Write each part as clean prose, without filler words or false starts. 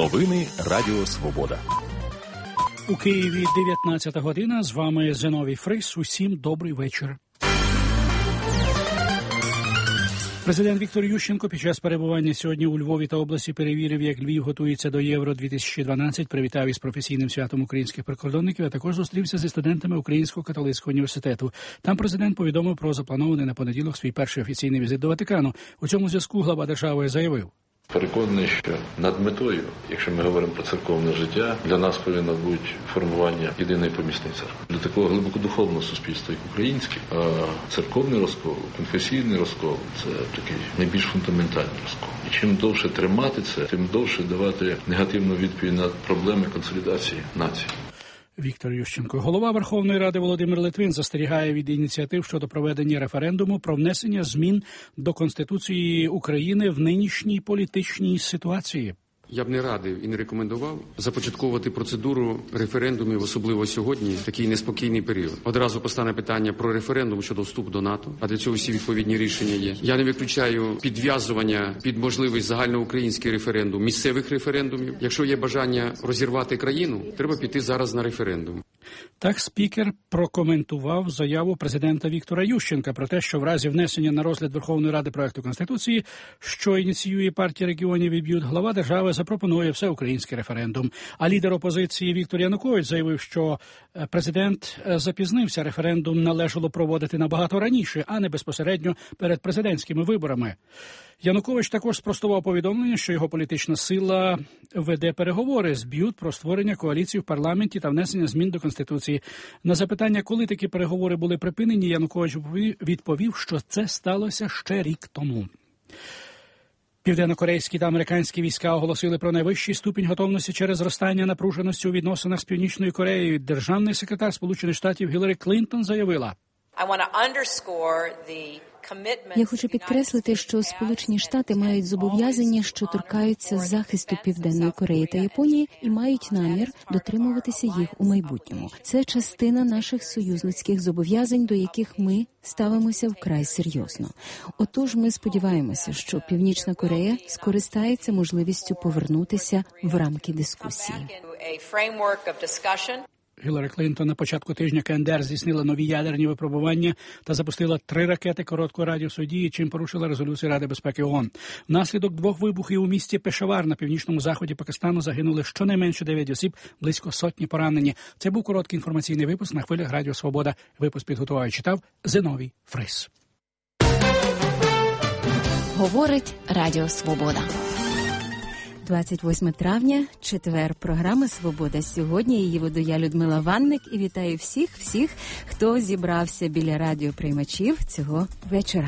Новини Радіо Свобода. У Києві 19 година. З вами Зиновій Фрис. Усім добрий вечір. Президент Віктор Ющенко під час перебування сьогодні у Львові та області перевірив, як Львів готується до Євро-2012, привітав із професійним святом українських прикордонників, а також зустрівся зі студентами Українського католицького університету. Там президент повідомив про запланований на понеділок свій перший офіційний візит до Ватикану. У цьому зв'язку глава держави заявив: переконаний, що над метою, якщо ми говоримо про церковне життя, для нас повинно бути формування єдиної помісної церкви. Для такого глибокодуховного суспільства, як українське, а церковний розкол, конфесійний розкол – це такий найбільш фундаментальний розкол. І чим довше тримати це, тим довше давати негативну відповідь на проблеми консолідації нації. Віктор Ющенко. Голова Верховної Ради Володимир Литвин застерігає від ініціатив щодо проведення референдуму про внесення змін до Конституції України в нинішній політичній ситуації. Я б не радив і не рекомендував започатковувати процедуру референдумів, особливо сьогодні, в такий неспокійний період. Одразу постане питання про референдум щодо вступу до НАТО, а для цього всі відповідні рішення є. Я не виключаю підв'язування під можливість загальноукраїнський референдум, місцевих референдумів. Якщо є бажання розірвати країну, треба піти зараз на референдум. Так спікер прокоментував заяву президента Віктора Ющенка про те, що в разі внесення на розгляд Верховної Ради проекту Конституції, що ініціює партія регіонів і БЮТ, глава держави запропонує всеукраїнський референдум. А лідер опозиції Віктор Янукович заявив, що президент запізнився, референдум належало проводити набагато раніше, а не безпосередньо перед президентськими виборами. Янукович також спростував повідомлення, що його політична сила веде переговори з БЮТ про створення коаліції в парламенті та внесення змін до Конституції. На запитання, коли такі переговори були припинені, Янукович відповів, що це сталося ще рік тому. Південно-корейські та американські війська оголосили про найвищий ступінь готовності через зростання напруженості у відносинах з Північною Кореєю. Державний секретар Сполучених Штатів Гіларі Клінтон заявила: я хочу підкреслити, що Сполучені Штати мають зобов'язання, що торкаються захисту Південної Кореї та Японії, і мають намір дотримуватися їх у майбутньому. Це частина наших союзницьких зобов'язань, до яких ми ставимося вкрай серйозно. Отож, ми сподіваємося, що Північна Корея скористається можливістю повернутися в рамки дискусії. Гіларі Клінтон на початку тижня КНДР здійснила нові ядерні випробування та запустила 3 ракети короткого радіусу дії, чим порушила резолюцію Ради безпеки ООН. Внаслідок 2 вибухів у місті Пешавар на північному заході Пакистану загинули щонайменше 9 осіб, близько сотні поранені. Це був короткий інформаційний випуск на хвилях Радіо Свобода. Випуск підготував і читав Зиновій Фрис. Говорить Радіо Свобода. 28 травня, четвер, програма «Свобода». Сьогодні її веду я, Людмила Ванник, і вітаю всіх, хто зібрався біля радіоприймачів цього вечора.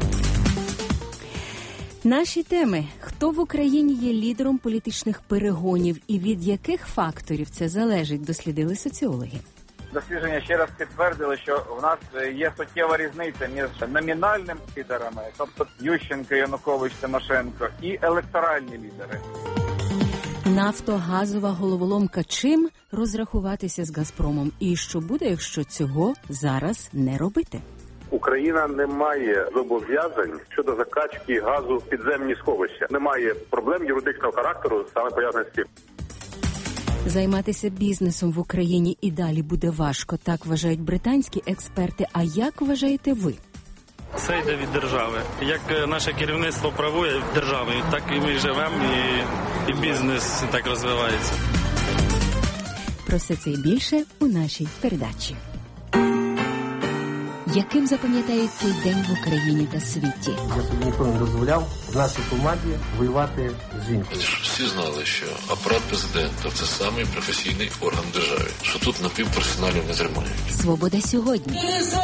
Наші теми. Хто в Україні є лідером політичних перегонів і від яких факторів це залежить, дослідили соціологи. Дослідження ще раз підтвердили, що в нас є суттєва різниця між номінальними лідерами, тобто Ющенко, Янукович, Тимошенко, і електоральні лідери. Нафтогазова головоломка. Чим розрахуватися з «Газпромом» і що буде, якщо цього зараз не робити? Україна не має зобов'язань щодо закачки газу в підземні сховища. Немає проблем юридичного характеру, саме пов'язаних з цим. Займатися бізнесом в Україні і далі буде важко, так вважають британські експерти. А як вважаєте ви? Це йде від держави. Як наше керівництво правує державою, так і ми живемо, і бізнес так розвивається. Про все це і більше у нашій передачі. Яким запам'ятають цей день в Україні та світі? Я собі ніколи не дозволяв в нашій команді воювати з жінкою. Всі знали, що апарат президента – це самий професійний орган держави, що тут напівпрофесіоналів не тримають. Свобода сьогодні.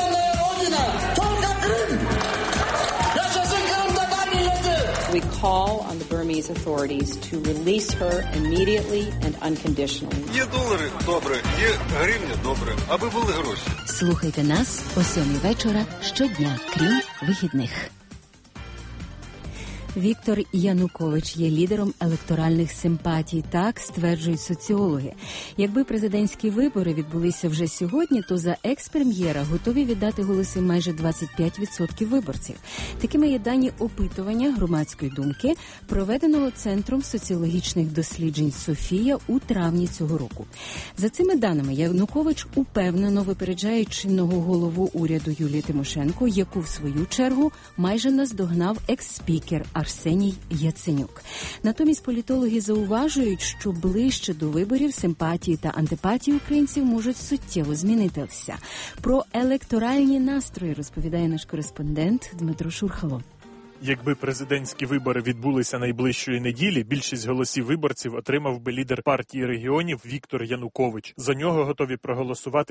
We call on the Burmese authorities to release her immediately and unconditionally. Є долари – добре, є гривня – добре, аби були гроші. Слухайте нас о 7 вечора щодня, крім вихідних. Віктор Янукович є лідером електоральних симпатій, так стверджують соціологи. Якби президентські вибори відбулися вже сьогодні, то за екс-прем'єра готові віддати голоси майже 25% виборців. Такими є дані опитування громадської думки, проведеного Центром соціологічних досліджень «Софія» у травні цього року. За цими даними, Янукович упевнено випереджає чинного голову уряду Юлію Тимошенко, яку, в свою чергу, майже наздогнав екс-спікер Арсеній Яценюк. Натомість політологи зауважують, що ближче до виборів симпатії та антипатії українців можуть суттєво змінитися. Про електоральні настрої розповідає наш кореспондент Дмитро Шурхало. Якби президентські вибори відбулися найближчої неділі, більшість голосів виборців отримав би лідер партії регіонів Віктор Янукович. За нього готові проголосувати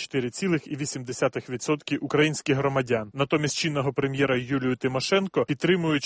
24,8% українських громадян. Натомість чинного прем'єра Юлію Тимошенко підтримують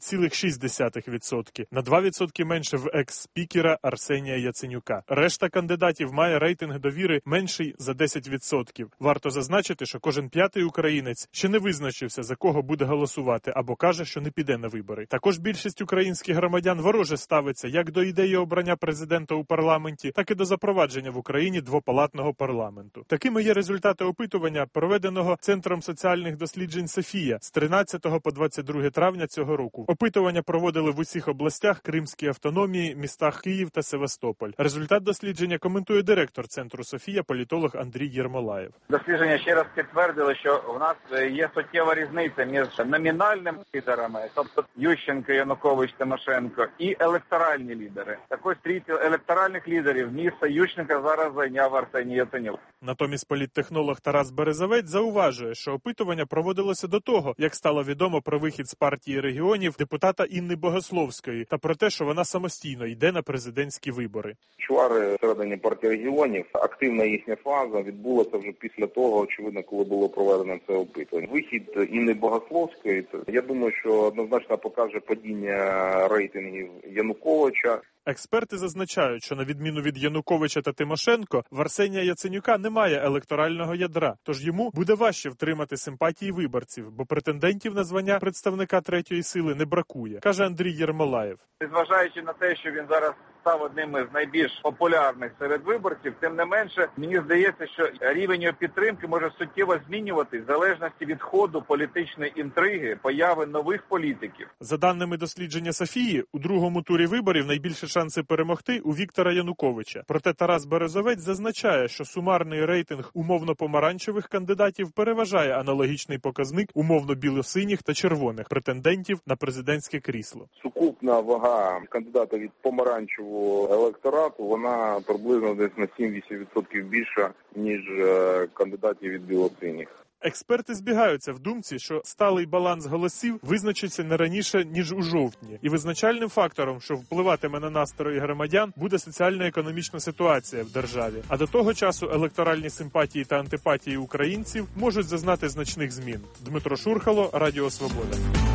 16,6%. На 2% менше в екс-спікера Арсенія Яценюка. Решта кандидатів має рейтинг довіри менший за 10%. Варто зазначити, що кожен п'ятий українець ще не визначився, за кого буде голосувати, або каже, що не піде на вибори. Також більшість українських громадян вороже ставиться як до ідеї обрання президента у парламенті, так і до запровадження в Україні двопалатного парламенту. Такими є результати опитування, проведеного Центром соціальних досліджень «Софія» з 13 по 22 травня цього року. Опитування проводили в усіх областях, Кримській автономії, містах Київ та Севастополь. Результат дослідження коментує директор Центру «Софія», політолог Андрій Єрмолаєв. Дослідження ще раз підтвердили, що в нас є суттєва різниця між номінальним лідерами, тобто Ющенко, Янукович, Тимошенко, і електоральні лідери. Також трійці електоральних лідерів місце Ющенка зараз зайняв Арсеній Яценюк. Натомість політтехнолог Тарас Березовець зауважує, що опитування проводилося до того, як стало відомо про вихід з партії регіонів депутата Інни Богословської та про те, що вона самостійно йде на президентські вибори. Чвари всередині партії регіонів, активна їхня фаза відбулася вже після того, очевидно, коли було проведено це опитування. Вихід Інни Богословської, я думаю, що однозначно покаже падіння рейтингів Януковича. Експерти зазначають, що на відміну від Януковича та Тимошенко, в Арсенія Яценюка немає електорального ядра, тож йому буде важче втримати симпатії виборців, бо претендентів на звання представника третьої сили не бракує, каже Андрій Єрмолаєв. Незважаючи на те, що він зараз став одним із найбільш популярних серед виборців, тим не менше, мені здається, що рівень його підтримки може суттєво змінюватись в залежності від ходу політичної інтриги, появи нових політиків. За даними дослідження Софії, у другому турі виборів найбільше шанси перемогти у Віктора Януковича. Проте Тарас Березовець зазначає, що сумарний рейтинг умовно-помаранчевих кандидатів переважає аналогічний показник умовно-білосиніх та червоних претендентів на президентське крісло. Сукупна вага кандидата від помаранчевого електорату, вона приблизно десь на 7-8% більша, ніж кандидатів від білосиніх. Експерти збігаються в думці, що сталий баланс голосів визначиться не раніше, ніж у жовтні. І визначальним фактором, що впливатиме на настрої громадян, буде соціально-економічна ситуація в державі. А до того часу електоральні симпатії та антипатії українців можуть зазнати значних змін. Дмитро Шурхало, Радіо Свобода.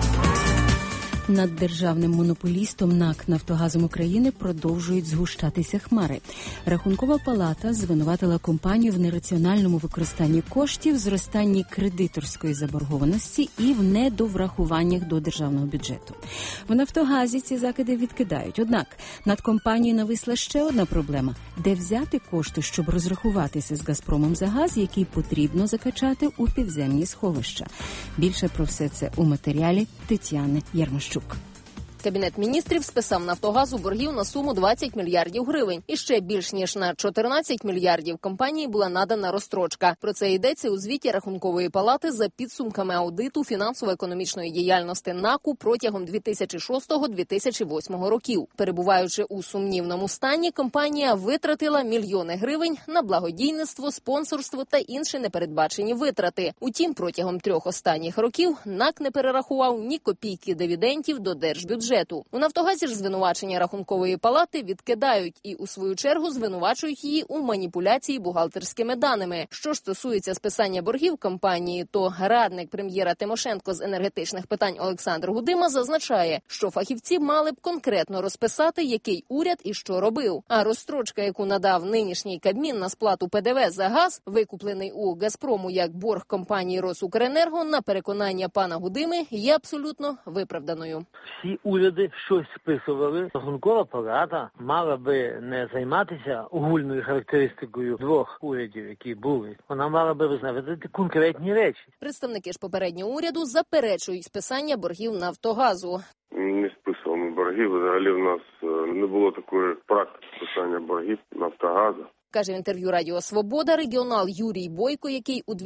Над державним монополістом НАК «Нафтогазом України» продовжують згущатися хмари. Рахункова палата звинуватила компанію в нераціональному використанні коштів, зростанні кредиторської заборгованості і в недоврахуваннях до державного бюджету. В «Нафтогазі» ці закиди відкидають. Однак над компанією нависла ще одна проблема – де взяти кошти, щоб розрахуватися з «Газпромом» за газ, який потрібно закачати у підземні сховища. Більше про все це у матеріалі Тетяни Ярмощук. Кабінет міністрів списав «Нафтогазу» боргів на суму 20 мільярдів гривень. І ще більш ніж на 14 мільярдів компанії була надана розстрочка. Про це йдеться у звіті Рахункової палати за підсумками аудиту фінансово-економічної діяльності НАКу протягом 2006-2008 років. Перебуваючи у сумнівному стані, компанія витратила мільйони гривень на благодійництво, спонсорство та інші непередбачені витрати. Утім, протягом 3 останніх років НАК не перерахував ні копійки дивідендів до держбюджету. бюджету. У «Нафтогазі» ж звинувачення Рахункової палати відкидають і, у свою чергу, звинувачують її у маніпуляції бухгалтерськими даними. Що ж стосується списання боргів компанії, то радник прем'єра Тимошенко з енергетичних питань Олександр Гудима зазначає, що фахівці мали б конкретно розписати, який уряд і що робив. А розстрочка, яку надав нинішній Кабмін на сплату ПДВ за газ, викуплений у «Газпрому» як борг компанії «Росукренерго», на переконання пана Гудими, є абсолютно виправданою. Всі уряди щось списували. Рахункова палата мала би не займатися огульною характеристикою двох урядів, які були. Вона мала би визнавати конкретні речі. Представники ж попереднього уряду заперечують списання боргів «Нафтогазу». Не списували боргів. Взагалі в нас не було такої практики списання боргів «Нафтогазу». Каже в інтерв'ю Радіо Свобода регіонал Юрій Бойко, який у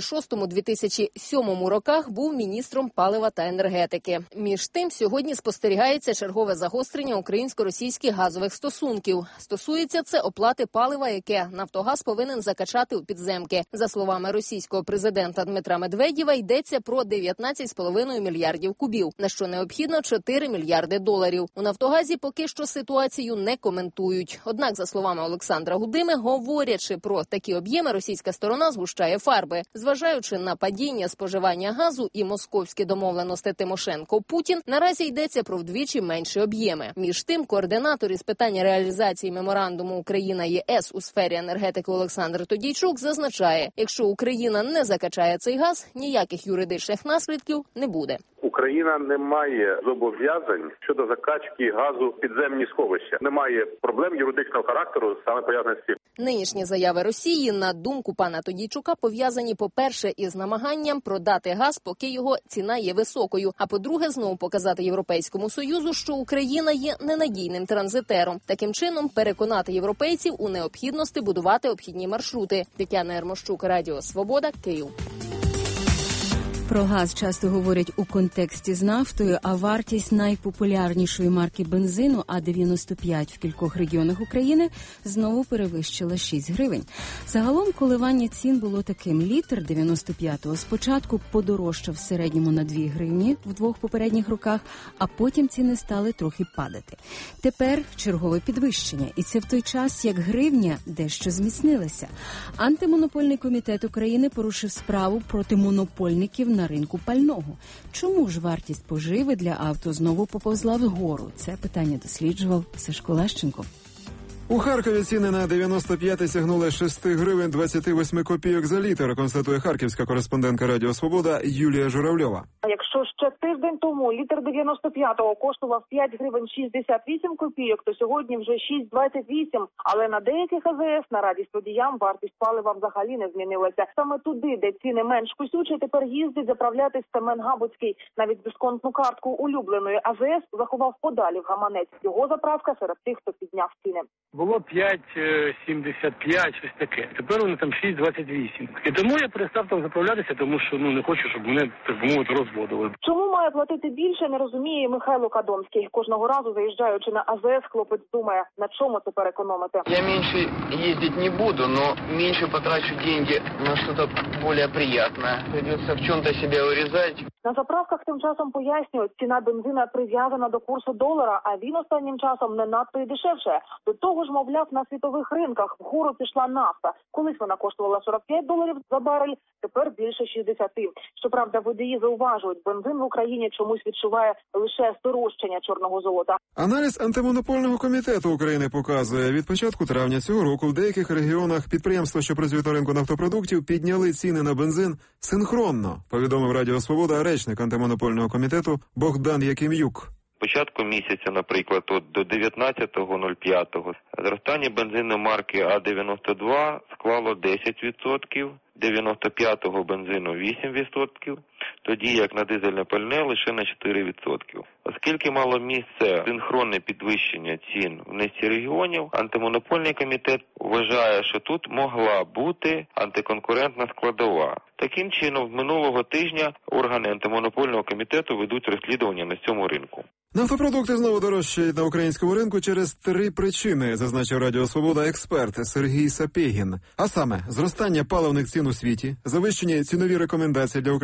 2006-2007 роках був міністром палива та енергетики. Між тим, сьогодні спостерігається чергове загострення українсько-російських газових стосунків. Стосується це оплати палива, яке «Нафтогаз» повинен закачати у підземки. За словами російського президента Дмитра Медведєва, йдеться про 19,5 мільярдів кубів, на що необхідно 4 мільярди доларів. У «Нафтогазі» поки що ситуацію не коментують. Однак, за словами Олександра Гудими, говорячи про такі об'єми, російська сторона згущає фарби. Зважаючи на падіння споживання газу і московські домовленості Тимошенко-Путін, наразі йдеться про вдвічі менші об'єми. Між тим, координатор із питання реалізації меморандуму Україна-ЄС у сфері енергетики Олександр Тодійчук зазначає, якщо Україна не закачає цей газ, ніяких юридичних наслідків не буде. Україна не має зобов'язань щодо закачки газу в підземні сховища. Немає проблем юридичного характеру саме пов'язаних з цим. Нинішні заяви Росії, на думку пана Тодійчука, пов'язані, по-перше, із намаганням продати газ, поки його ціна є високою, а по-друге, знову показати Європейському Союзу, що Україна є ненадійним транзитером. Таким чином, переконати європейців у необхідності будувати обхідні маршрути. Тетяна Ермощук, Радіо Свобода, Київ. Про газ часто говорять у контексті з нафтою, а вартість найпопулярнішої марки бензину А-95 в кількох регіонах України знову перевищила 6 гривень. Загалом коливання цін було таким. Літр 95-го спочатку подорожчав в середньому на 2 гривні в двох попередніх роках, а потім ціни стали трохи падати. Тепер чергове підвищення, і це в той час, як гривня дещо зміцнилася. Антимонопольний комітет України порушив справу проти монопольників на ринку пального. Чому ж вартість поживи для авто знову поповзла вгору? Це питання досліджував Сашко Лещенко. У Харкові ціни на 95 сягнули 6 гривень 28 копійок за літр, констатує харківська кореспондентка Радіо Свобода Юлія Журавльова. Якщо ще тиждень тому літр 95-го коштував 5 гривень 68 копійок, то сьогодні вже 6,28. Але на деяких АЗС, на радість водіям, вартість палива взагалі не змінилася. Саме туди, де ціни менш кусючі, тепер їздить заправлятись Семен Габуцький. Навіть дисконтну картку улюбленої АЗС заховав подалі в гаманець. Його заправка серед тих, хто підняв ціни. Було 5,75, щось таке. Тепер вони там 6,28. І тому я перестав там заправлятися, тому що не хочу, щоб мене, так би мовити, розводили. Чому має платити більше, не розуміє Михайло Кадомський. Кожного разу, заїжджаючи на АЗС, хлопець думає, на чому тепер економити. Я менше їздити не буду, але менше потрачу гроші на щось більш приємне. Придеться в чому-то себе урізати. На заправках тим часом пояснюють, ціна бензина прив'язана до курсу долара, а він останнім часом не надто і дешевше. До того ж, мовляв, на світових ринках вгору пішла нафта. Колись вона коштувала $45 за барель, тепер більше 60. Щоправда, водії зауважують, бензин в Україні чомусь відчуває лише здорожчання чорного золота. Аналіз Антимонопольного комітету України показує, від початку травня цього року в деяких регіонах підприємства, що працюють на ринку нафтопродуктів, підняли ціни на бензин синхронно, повідомив Радіо Свобода речник Антимонопольного комітету Богдан Яким'юк. Початку місяця, наприклад, до 19.05 зростання бензину марки А-92 склало 10%, 95-го бензину 8%, тоді як на дизельне пальне лише на 4%. Оскільки мало місце синхронне підвищення цін в низці регіонів, Антимонопольний комітет вважає, що тут могла бути антиконкурентна складова. Таким чином, минулого тижня органи Антимонопольного комітету ведуть розслідування на цьому ринку. Нафтопродукти знову дорожчають на українському ринку через 3 причини, зазначив Радіо Свобода експерт Сергій Сапєгін. А саме, зростання паливних цін у світі, завищені цінові рекомендації для українських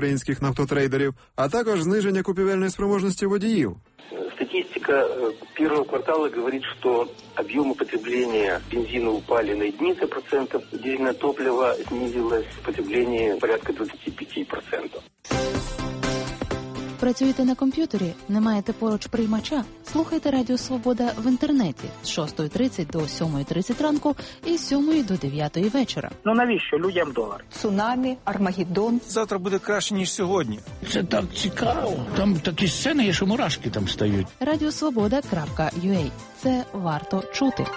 нафтотрейдерів, а також зниження купівельної спроможності водіїв. Статистика первого квартала говорит, что объемы потребления бензина упали на единицы процентов, дизельное топливо снизилось в потреблении порядка 25%. Працюєте на комп'ютері? Не маєте поруч приймача? Слухайте Радіо Свобода в інтернеті з 6:30 до 7:30 ранку і з 7 до 9 вечора. Ну навіщо людям долар? Цунамі, Армагеддон. Завтра буде краще, ніж сьогодні. Це так цікаво. Там такі сцени є, що мурашки там стають. Радіосвобода.ua. Це варто чути.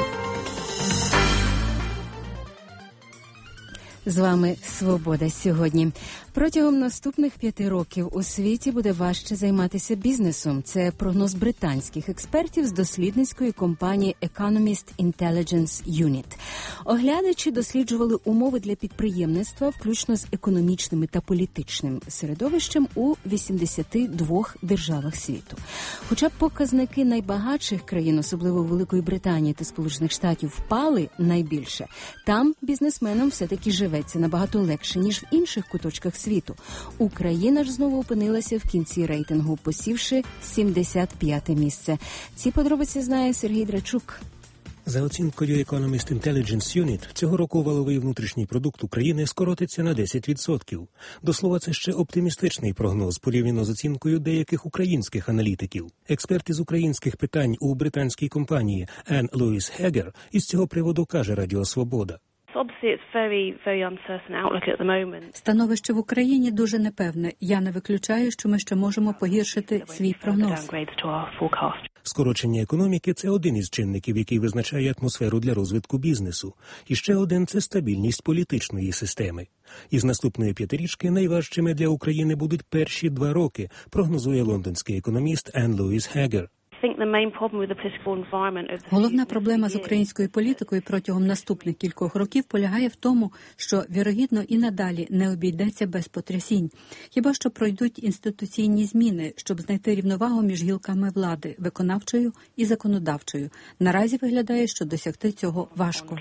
З вами «Свобода сьогодні». Протягом наступних 5 років у світі буде важче займатися бізнесом. Це прогноз британських експертів з дослідницької компанії Economist Intelligence Unit. Оглядачі досліджували умови для підприємництва, включно з економічним та політичним середовищем у 82 державах світу. Хоча показники найбагатших країн, особливо Великої Британії та Сполучених Штатів, впали найбільше, там бізнесменам все-таки живеться набагато легше, ніж в інших куточках світу. Україна ж знову опинилася в кінці рейтингу, посівши 75-те місце. Ці подробиці знає Сергій Драчук. За оцінкою Economist Intelligence Unit, цього року валовий внутрішній продукт України скоротиться на 10%. До слова, це ще оптимістичний прогноз, порівняно з оцінкою деяких українських аналітиків. Експерт із українських питань у британській компанії Ann Lewis Hager із цього приводу каже Радіо Свобода. Становище в Україні дуже непевне. Я не виключаю, що ми ще можемо погіршити свій прогноз. Скорочення економіки – це один із чинників, який визначає атмосферу для розвитку бізнесу. І ще один – це стабільність політичної системи. Із наступної п'ятирічки найважчими для України будуть перші 2 роки, прогнозує лондонський економіст Ann Lewis Hager. Головна проблема з українською політикою протягом наступних кількох років полягає в тому, що, вірогідно, і надалі не обійдеться без потрясінь. Хіба що пройдуть інституційні зміни, щоб знайти рівновагу між гілками влади, виконавчою і законодавчою. Наразі виглядає, що досягти цього важко.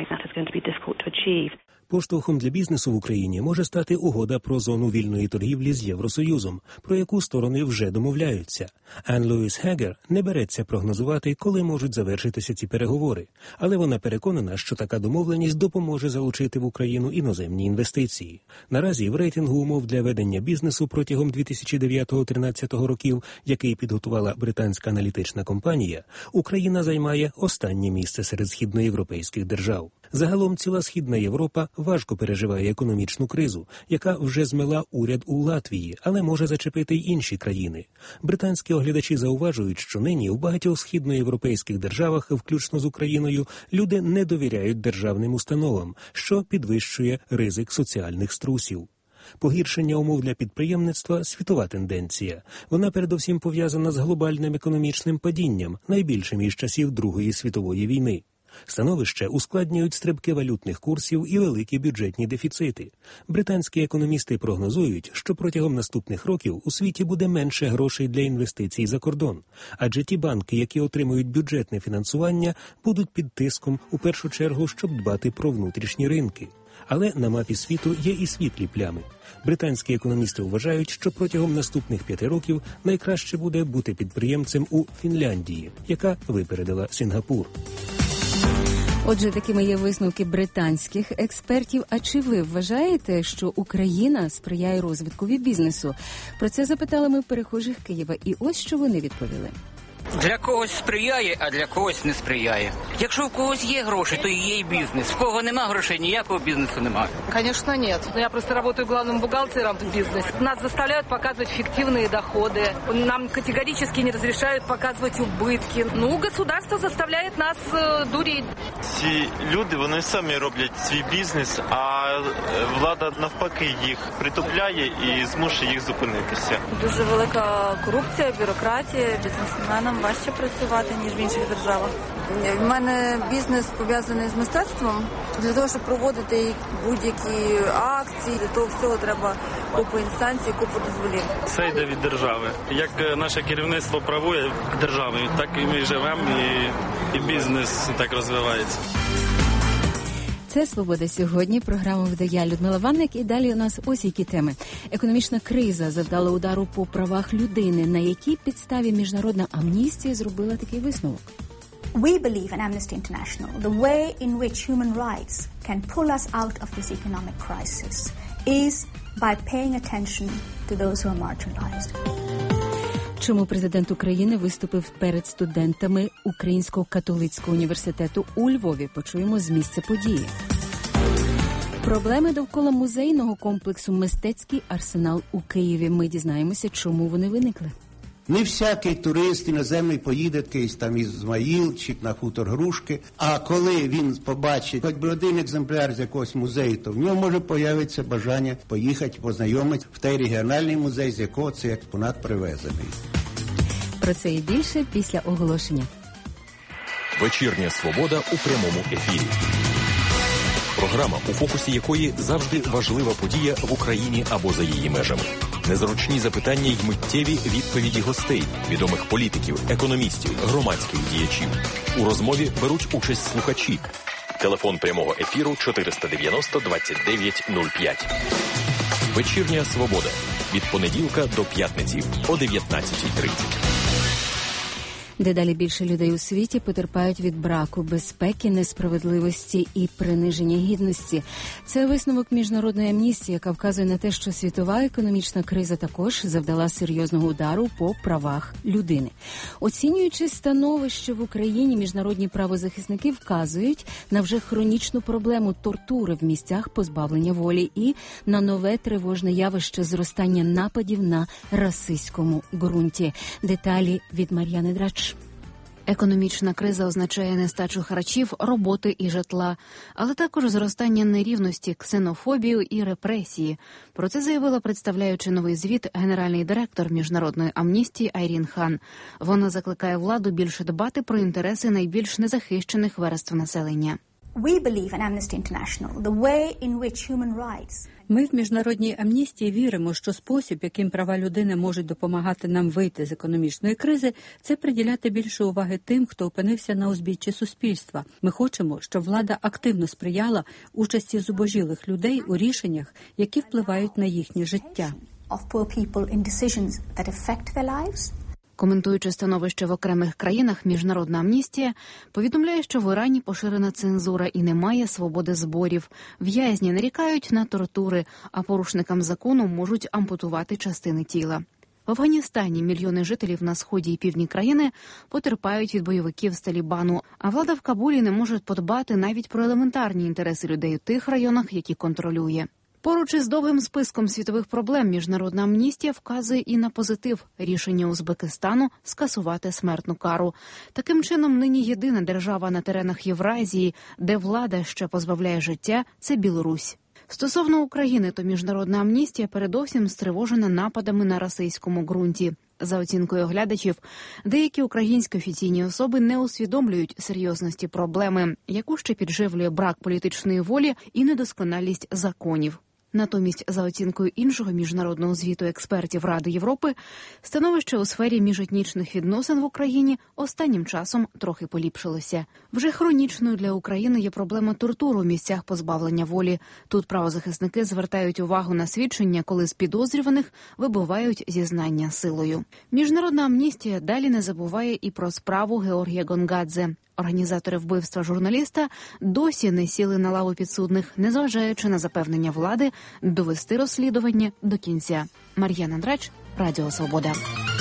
Поштовхом для бізнесу в Україні може стати угода про зону вільної торгівлі з Євросоюзом, про яку сторони вже домовляються. Ann Lewis Hager не береться прогнозувати, коли можуть завершитися ці переговори. Але вона переконана, що така домовленість допоможе залучити в Україну іноземні інвестиції. Наразі в рейтингу умов для ведення бізнесу протягом 2009-2013 років, який підготувала британська аналітична компанія, Україна займає останнє місце серед східноєвропейських держав. Загалом ціла Східна Європа важко переживає економічну кризу, яка вже змела уряд у Латвії, але може зачепити й інші країни. Британські оглядачі зауважують, що нині в багатьох східноєвропейських державах, включно з Україною, люди не довіряють державним установам, що підвищує ризик соціальних струсів. Погіршення умов для підприємництва – світова тенденція. Вона передовсім пов'язана з глобальним економічним падінням, найбільшим із часів Другої світової війни. Становище ускладнюють стрибки валютних курсів і великі бюджетні дефіцити. Британські економісти прогнозують, що протягом наступних років у світі буде менше грошей для інвестицій за кордон. Адже ті банки, які отримують бюджетне фінансування, будуть під тиском у першу чергу, щоб дбати про внутрішні ринки. Але на мапі світу є і світлі плями. Британські економісти вважають, що протягом наступних 5 років найкраще буде бути підприємцем у Фінляндії, яка випередила Сінгапур. Отже, такими є висновки британських експертів. А чи ви вважаєте, що Україна сприяє розвиткові бізнесу? Про це запитали ми перехожих Києва. І ось що вони відповіли. Для когось сприяє, а для когось не сприяє. Якщо в когось є гроші, то і є і бізнес. В кого нема грошей, ніякого бізнесу немає. Конечно, нет. Я просто работаю главным бухгалтером в бизнесе. Нас заставляют показывать фиктивные доходы. Нам категорически не разрешают показывать убытки. Ну, государство заставляет нас дурить. Ці люди, вони самі роблять свій бізнес, а влада навпаки їх притупляє і змушує їх зупинитися. Дуже велика корупція, бюрократія, бізнесменам важче працювати, ніж в інших державах. У мене бізнес пов'язаний з мистецтвом. Для того, щоб проводити будь-які акції, для того всього треба купу інстанцій, купу дозволів. Це йде від держави. Як наше керівництво правує державою, так і ми живемо, і бізнес так розвивається. Це «Свобода сьогодні». Програму веде я, Людмила Ванник. І далі у нас ось які теми. Економічна криза завдала удару по правах людини. На якій підставі Міжнародна амністія зробила такий висновок? We believe in Amnesty International. The way in which human rights can pull us out of this economic crisis is by paying attention to those who are marginalized. Чому президент України виступив перед студентами Українського католицького університету у Львові? Почуємо з місця події. Проблеми довкола музейного комплексу «Мистецький арсенал» у Києві. Ми дізнаємося, чому вони виникли. Не всякий турист іноземний поїде якийсь там Ізмаїл чи на хутор Грушки, а коли він побачить хоч би один екземпляр з якогось музею, то в нього може появитися бажання поїхати, познайомитися в той регіональний музей, з якого цей експонат привезений. Про це і більше після оголошення. Вечірня «Свобода» у прямому ефірі. Програма, у фокусі якої завжди важлива подія в Україні або за її межами. Незручні запитання й миттєві відповіді гостей, відомих політиків, економістів, громадських діячів. У розмові беруть участь слухачі. Телефон прямого ефіру 490 29 05. Вечірня «Свобода». Від понеділка до п'ятниці о 19:30. Дедалі більше людей у світі потерпають від браку безпеки, несправедливості і приниження гідності. Це висновок Міжнародної амністії, яка вказує на те, що світова економічна криза також завдала серйозного удару по правах людини. Оцінюючи становище в Україні, міжнародні правозахисники вказують на вже хронічну проблему тортури в місцях позбавлення волі і на нове тривожне явище зростання нападів на расистському ґрунті. Деталі від Мар'яни Драч. Економічна криза означає нестачу харчів, роботи і житла, але також зростання нерівності, ксенофобію і репресії. Про це заявила, представляючи новий звіт, генеральний директор Міжнародної амністії Айрін Хан. Вона закликає владу більше дбати про інтереси найбільш незахищених верств населення. We believe in Amnesty International. The way in which human rights Ми в Міжнародній амністії віримо, що спосіб, яким права людини можуть допомагати нам вийти з економічної кризи, це приділяти більше уваги тим, хто опинився на узбіччі суспільства. Ми хочемо, щоб влада активно сприяла участі зубожілих людей у рішеннях, які впливають на їхнє життя. Коментуючи становище в окремих країнах, Міжнародна амністія повідомляє, що в Ірані поширена цензура і немає свободи зборів. В'язні нарікають на тортури, а порушникам закону можуть ампутувати частини тіла. В Афганістані мільйони жителів на сході і півдні країни потерпають від бойовиків з Талібану, а влада в Кабулі не може подбати навіть про елементарні інтереси людей у тих районах, які контролює. Поруч із довгим списком світових проблем Міжнародна амністія вказує і на позитив – рішення Узбекистану скасувати смертну кару. Таким чином, нині єдина держава на теренах Євразії, де влада ще позбавляє життя – це Білорусь. Стосовно України, то Міжнародна амністія передовсім стривожена нападами на расистському ґрунті. За оцінкою оглядачів, деякі українські офіційні особи не усвідомлюють серйозності проблеми, яку ще підживлює брак політичної волі і недосконалість законів. Натомість, за оцінкою іншого міжнародного звіту експертів Ради Європи, становище у сфері міжетнічних відносин в Україні останнім часом трохи поліпшилося. Вже хронічною для України є проблема тортур у місцях позбавлення волі. Тут правозахисники звертають увагу на свідчення, коли з підозрюваних вибивають зізнання силою. Міжнародна амністія далі не забуває і про справу Георгія Гонгадзе. Організатори вбивства журналіста досі не сіли на лаву підсудних, незважаючи на запевнення влади довести розслідування до кінця. Мар'яна Драч, Радіо Свобода.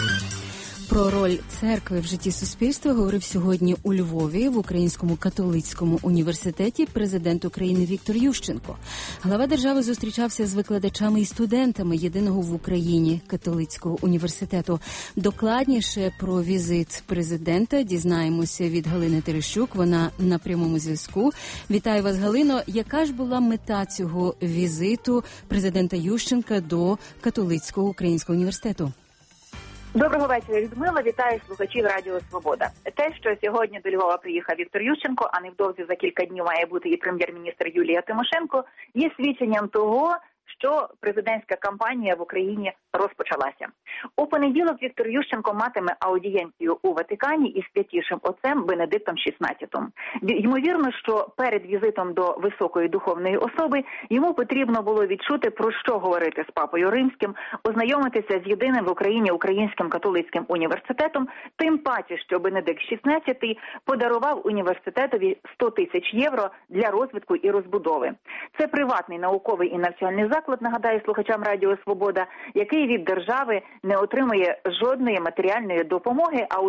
Про роль церкви в житті суспільства говорив сьогодні у Львові в Українському католицькому університеті президент України Віктор Ющенко. Глава держави зустрічався з викладачами і студентами єдиного в Україні католицького університету. Докладніше про візит президента дізнаємося від Галини Терещук. Вона на прямому зв'язку. Вітаю вас, Галино. Яка ж була мета цього візиту президента Ющенка до католицького українського університету? Доброго вечора, Людмила. Вітаю слухачів Радіо Свобода. Те, що сьогодні до Львова приїхав Віктор Ющенко, а невдовзі за кілька днів має бути і прем'єр-міністр Юлія Тимошенко, є свідченням того, що президентська кампанія в Україні розпочалася. У понеділок Віктор Ющенко матиме аудієнцію у Ватикані із Святішим Отцем Бенедиктом XVI. Ймовірно, що перед візитом до високої духовної особи йому потрібно було відчути, про що говорити з Папою Римським, ознайомитися з єдиним в Україні Українським католицьким університетом, тим паче, що Бенедикт XVI подарував університетові 100 тисяч євро для розвитку і розбудови. Це приватний науковий і навчальний заклад, нагадаю слухачам Радіо Свобода, який від держави не отримує жодної матеріальної допомоги, а у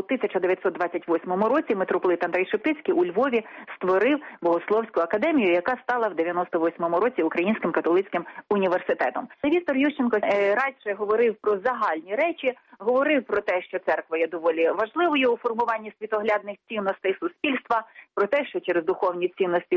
1928 році митрополит Андрей Шептицький у Львові створив Богословську академію, яка стала в 98 році Українським католицьким університетом. Віктор Ющенко радше говорив про загальні речі, говорив про те, що церква є доволі важливою у формуванні світоглядних цінностей суспільства, про те, що через духовні цінності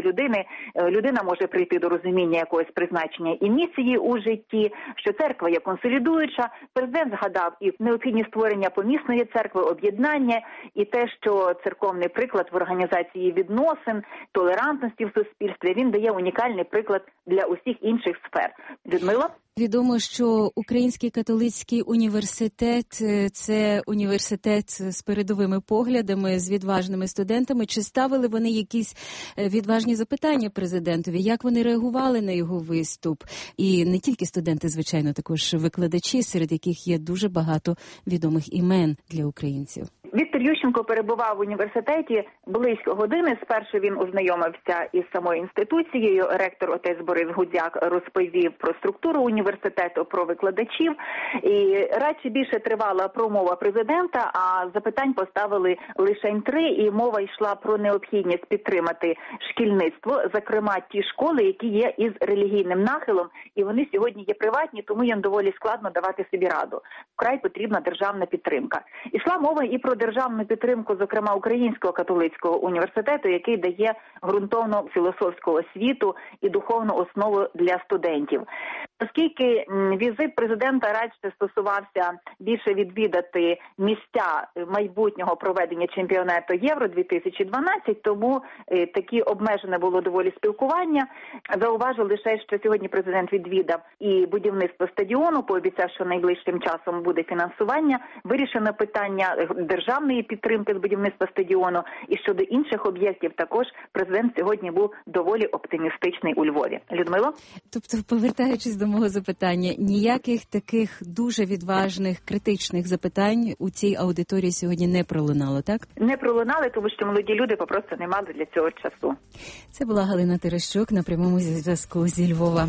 людина може прийти до розуміння якогось призначення і місії у житті, що церква є консолідуюча. Президент згадав і необхідність створення помісної церкви, об'єднання, і те, що церковний приклад в організації відносин, толерантності в суспільстві, він дає унікальний приклад для усіх інших сфер. Людмила? Відомо, що Український католицький університет – це університет з передовими поглядами, з відважними студентами. Чи ставили вони якісь відважні запитання президентові? Як вони реагували на його виступ? І не тільки студенти, звичайно, також викладачі, серед яких є дуже багато відомих імен для українців. Віктор Ющенко перебував в університеті близько години. Спершу він ознайомився із самою інституцією. Ректор отець Борис Гудзяк розповів про структуру університету, про викладачів. І радше більше тривала промова президента, а запитань поставили лише 3, і мова йшла про необхідність підтримати шкільництво, зокрема ті школи, які є із релігійним нахилом, і вони сьогодні є приватні, тому їм доволі складно давати собі раду. Вкрай потрібна державна підтримка. Ішла мова і про державну підтримку, зокрема, Українського католицького університету, який дає ґрунтовну філософську освіту і духовну основу для студентів. Оскільки візит президента радше стосувався більше відвідати місця майбутнього проведення чемпіонату Євро-2012, тому такі обмежене було доволі спілкування. Зауважу лише, що сьогодні президент відвідав і будівництво стадіону, пообіцяв, що найближчим часом буде фінансування, вирішено питання державної підтримки з будівництва стадіону, і щодо інших об'єктів також президент сьогодні був доволі оптимістичний у Львові. Людмила? Тобто, повертаючись до мого запитання, ніяких таких дуже відважних, критичних запитань у цій аудиторії сьогодні не пролунало, так? Не пролунали, тому що молоді люди попросту не мали для цього часу. Це була Галина Терещук на прямому зв'язку зі Львова.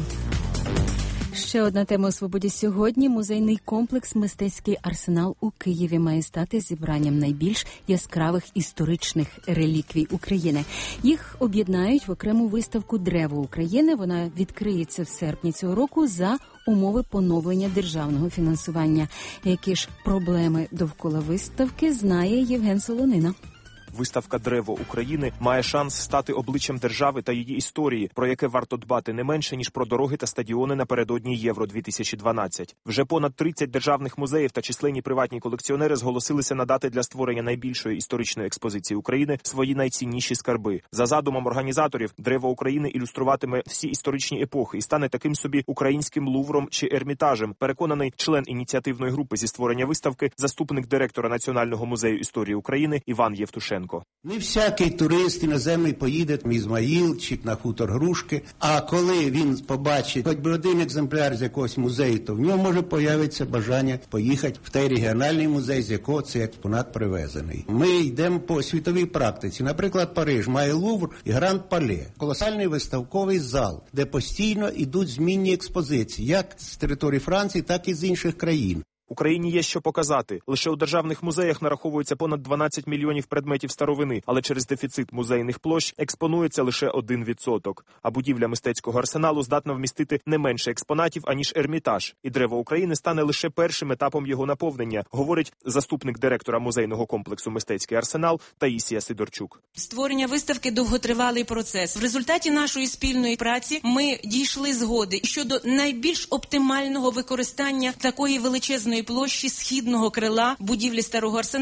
Ще одна тема у «Свободі» сьогодні. Музейний комплекс «Мистецький арсенал» у Києві має стати зібранням найбільш яскравих історичних реліквій України. Їх об'єднають в окрему виставку «Древо України». Вона відкриється в серпні цього року за умови поновлення державного фінансування. Які ж проблеми довкола виставки, знає Євген Солонина. Виставка «Древо України» має шанс стати обличчям держави та її історії, про яке варто дбати не менше, ніж про дороги та стадіони напередодні Євро-2012. Вже понад 30 державних музеїв та численні приватні колекціонери зголосилися надати для створення найбільшої історичної експозиції України свої найцінніші скарби. За задумом організаторів, «Древо України» ілюструватиме всі історичні епохи і стане таким собі українським Лувром чи Ермітажем, переконаний член ініціативної групи зі створення виставки, заступник директора Національного музею історії України Іван Євтушенко. Не всякий турист іноземний поїде в Ізмаїл чи на хутор Грушки, а коли він побачить хоч би один екземпляр з якогось музею, то в ньому може появитися бажання поїхати в той регіональний музей, з якого цей експонат привезений. Ми йдемо по світовій практиці. Наприклад, Париж має Лувр і Гранд-Пале. Колосальний виставковий зал, де постійно йдуть змінні експозиції, як з території Франції, так і з інших країн. Україні є що показати. Лише у державних музеях нараховується понад 12 мільйонів предметів старовини, але через дефіцит музейних площ експонується лише 1%. А будівля мистецького арсеналу здатна вмістити не менше експонатів, аніж Ермітаж. І «Древо України» стане лише першим етапом його наповнення, говорить заступник директора музейного комплексу «Мистецький арсенал» Таїсія Сидорчук. Створення виставки – довготривалий процес. В результаті нашої спільної праці ми дійшли згоди щодо найбільш оптимального використання такої величезної площі східного крила будівлі старого арсеналу.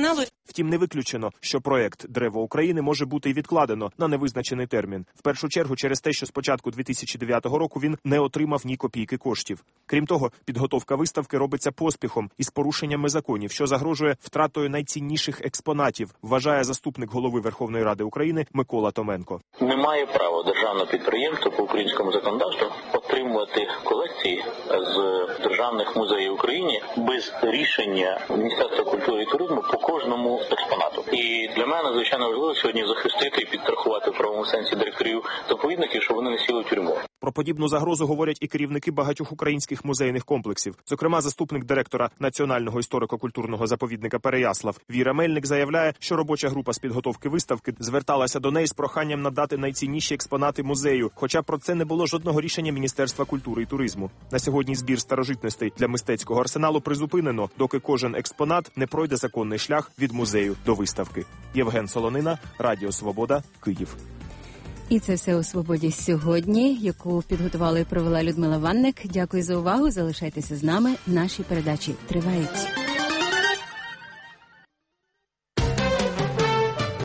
Втім, не виключено, що проект «Древо України» може бути і відкладено на невизначений термін. В першу чергу через те, що з початку 2009 року він не отримав ні копійки коштів. Крім того, підготовка виставки робиться поспіхом із порушеннями законів, що загрожує втратою найцінніших експонатів, вважає заступник голови Верховної Ради України Микола Томенко. Немає права державне підприємство по українському законодавству отримувати колекції з державних музеїв України без рішення Міністерства культури і туризму по кожному експонату. І для мене, звичайно, важливо сьогодні захистити і підстрахувати в правовому сенсі директорів заповідників, щоб вони не сіли в тюрму. Про подібну загрозу говорять і керівники багатьох українських музейних комплексів. Зокрема, заступник директора Національного історико-культурного заповідника Переяслав Віра Мельник заявляє, що робоча група з підготовки виставки зверталася до неї з проханням надати найцінніші експонати музею, хоча про це не було жодного рішення Міністерства культури і туризму. На сьогодні збір старожитностей для мистецького арсеналу призупинено, доки кожен експонат не пройде законний шлях від музею до виставки. Євген Солонина, Радіо Свобода, Київ. І це все у «Свободі» сьогодні, яку підготувала і провела Людмила Ванник. Дякую за увагу. Залишайтеся з нами. Наші передачі тривають.